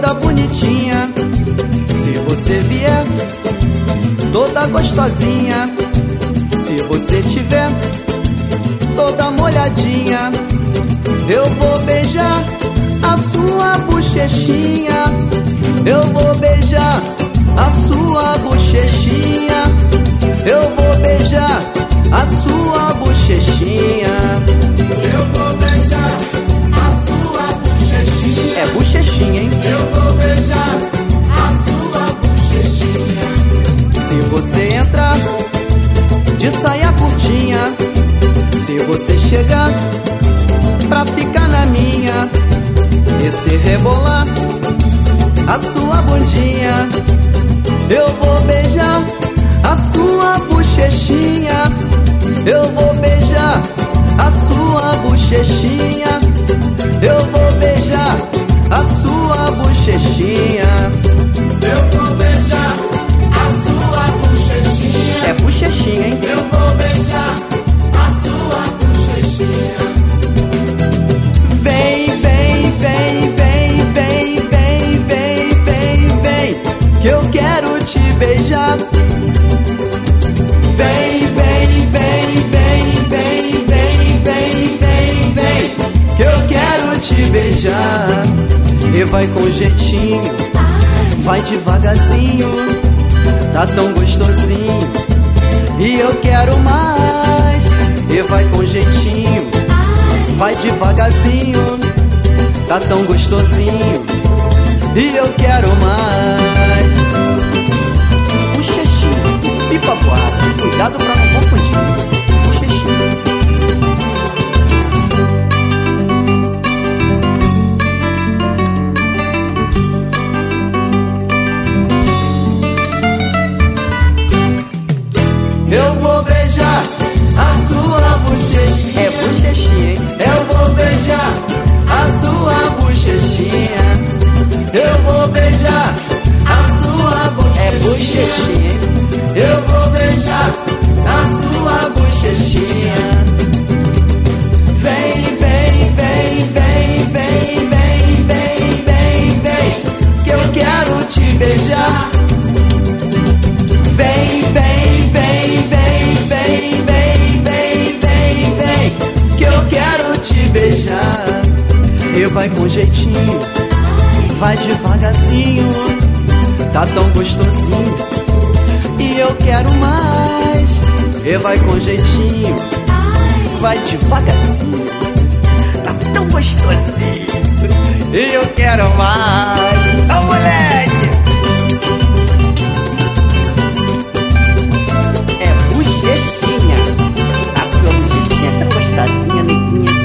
toda bonitinha. Se você vier, toda gostosinha. Se você tiver, toda molhadinha, eu vou beijar a sua bochechinha. Eu vou beijar a sua bochechinha. Eu vou beijar a sua bochechinha. Eu vou beijar a sua bochechinha. É bochechinha, hein? Eu vou beijar a sua bochechinha. Se você entrar de saia curtinha, se você chegar pra ficar na minha, e se rebolar a sua bundinha, eu vou beijar a sua bochechinha. Eu vou beijar a sua bochechinha. Eu vou beijar a sua bochechinha. Eu vou beijar a sua bochechinha. É bochechinha, hein? Eu vou beijar a sua bochechinha. Vem, vem, vem, vem, vem, vem, vem, vem, vem, que eu quero te beijar. Vem, vem, vem, vem, vem, vem, vem, vem, vem, que eu quero te beijar. E vai com jeitinho, vai devagarzinho, tá tão gostosinho, e eu quero mais. E vai com jeitinho, vai devagarzinho, tá tão gostosinho, e eu quero mais. Bochechinha, pipa voada, cuidado pra não confundir. Bochechinha. Eu vou beijar a sua bochechinha. É bochechinha, hein? Eu vou beijar a sua bochechinha. Eu vou beijar a sua bochechinha. É bochechinha, hein? Eu vou beijar a sua bochechinha. Vem, vem, vem, vem, vem, vem, vem, vem, vem, que eu quero te beijar. Vem, vem, vem, vem, vem, vem, vem, vem, vem, que eu quero te beijar. E vai com jeitinho, vai devagarzinho, tá tão gostosinho, e eu quero mais. E vai com jeitinho, vai devagarzinho, tá tão gostosinho, e eu quero mais. Ô moleque! É bochechinha, a sua bochechinha é tão gostosinha, neguinha.